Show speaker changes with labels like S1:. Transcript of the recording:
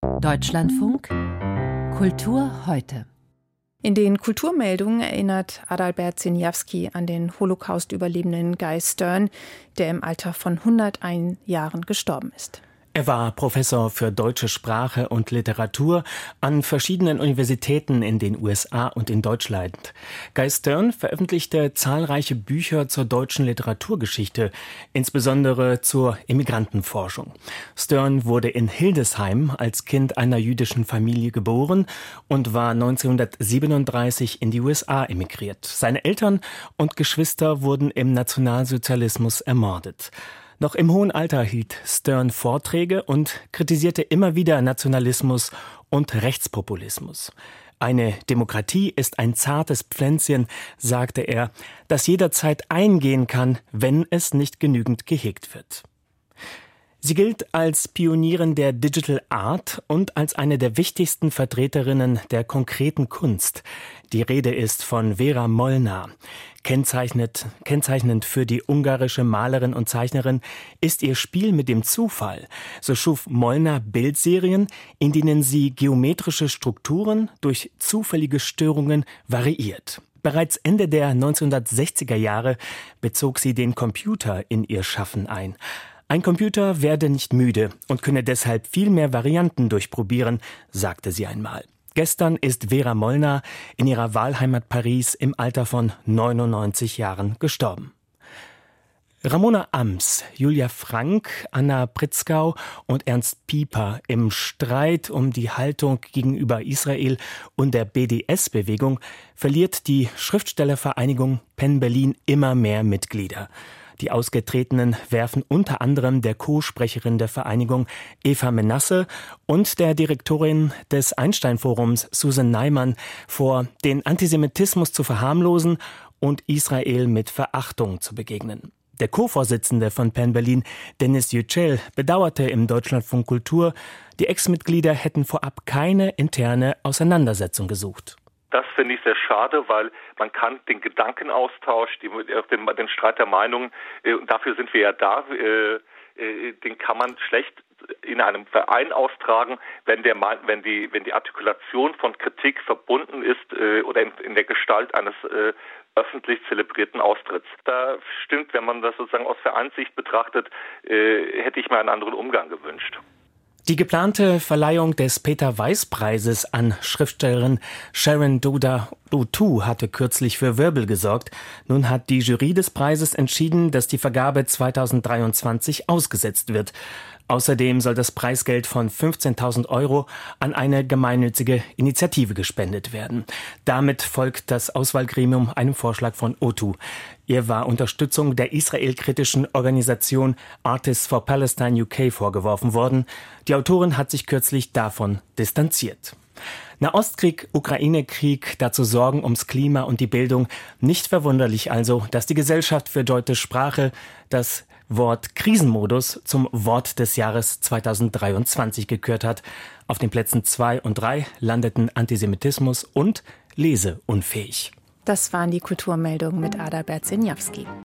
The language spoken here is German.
S1: Deutschlandfunk Kultur heute.
S2: In den Kulturmeldungen erinnert Adalbert Sieniawski an den Holocaust-Überlebenden Guy Stern, der im Alter von 101 Jahren gestorben ist.
S3: Er war Professor für deutsche Sprache und Literatur an verschiedenen Universitäten in den USA und in Deutschland. Guy Stern veröffentlichte zahlreiche Bücher zur deutschen Literaturgeschichte, insbesondere zur Immigrantenforschung. Stern wurde in Hildesheim als Kind einer jüdischen Familie geboren und war 1937 in die USA emigriert. Seine Eltern und Geschwister wurden im Nationalsozialismus ermordet. Noch im hohen Alter hielt Stern Vorträge und kritisierte immer wieder Nationalismus und Rechtspopulismus. Eine Demokratie ist ein zartes Pflänzchen, sagte er, das jederzeit eingehen kann, wenn es nicht genügend gehegt wird. Sie gilt als Pionierin der Digital Art und als eine der wichtigsten Vertreterinnen der konkreten Kunst. Die Rede ist von Vera Molnar. Kennzeichnend für die ungarische Malerin und Zeichnerin ist ihr Spiel mit dem Zufall. So schuf Molnar Bildserien, in denen sie geometrische Strukturen durch zufällige Störungen variiert. Bereits Ende der 1960er Jahre bezog sie den Computer in ihr Schaffen ein. Ein Computer werde nicht müde und könne deshalb viel mehr Varianten durchprobieren, sagte sie einmal. Gestern ist Vera Molnar in ihrer Wahlheimat Paris im Alter von 99 Jahren gestorben. Ramona Ams, Julia Frank, Anna Pritzkau und Ernst Pieper im Streit um die Haltung gegenüber Israel und der BDS-Bewegung verliert die Schriftstellervereinigung PEN Berlin immer mehr Mitglieder. Die Ausgetretenen werfen unter anderem der Co-Sprecherin der Vereinigung Eva Menasse und der Direktorin des Einstein-Forums Susan Neiman vor, den Antisemitismus zu verharmlosen und Israel mit Verachtung zu begegnen. Der Co-Vorsitzende von PEN Berlin, Dennis Yücel, bedauerte im Deutschlandfunk Kultur, die Ex-Mitglieder hätten vorab keine interne Auseinandersetzung gesucht.
S4: Das finde ich sehr schade, weil man kann den Gedankenaustausch, den Streit der Meinungen, und dafür sind wir ja da, den kann man schlecht in einem Verein austragen, wenn die Artikulation von Kritik verbunden ist oder in der Gestalt eines öffentlich zelebrierten Austritts. Da stimmt, wenn man das sozusagen aus Vereinssicht betrachtet, hätte ich mir einen anderen Umgang gewünscht.
S3: Die geplante Verleihung des Peter-Weiss-Preises an Schriftstellerin Sharon Doda Otu hatte kürzlich für Wirbel gesorgt. Nun hat die Jury des Preises entschieden, dass die Vergabe 2023 ausgesetzt wird. Außerdem soll das Preisgeld von 15.000 € an eine gemeinnützige Initiative gespendet werden. Damit folgt das Auswahlgremium einem Vorschlag von Otu. Ihr war Unterstützung der israelkritischen Organisation Artists for Palestine UK vorgeworfen worden. Die Autorin hat sich kürzlich davon distanziert. Nahostkrieg, Ukraine-Krieg, dazu Sorgen ums Klima und die Bildung. Nicht verwunderlich also, dass die Gesellschaft für deutsche Sprache das Wort Krisenmodus zum Wort des Jahres 2023 gekürt hat. Auf den Plätzen 2 und 3 landeten Antisemitismus und Leseunfähig.
S2: Das waren die Kulturmeldungen mit Adalbert Sieniawski.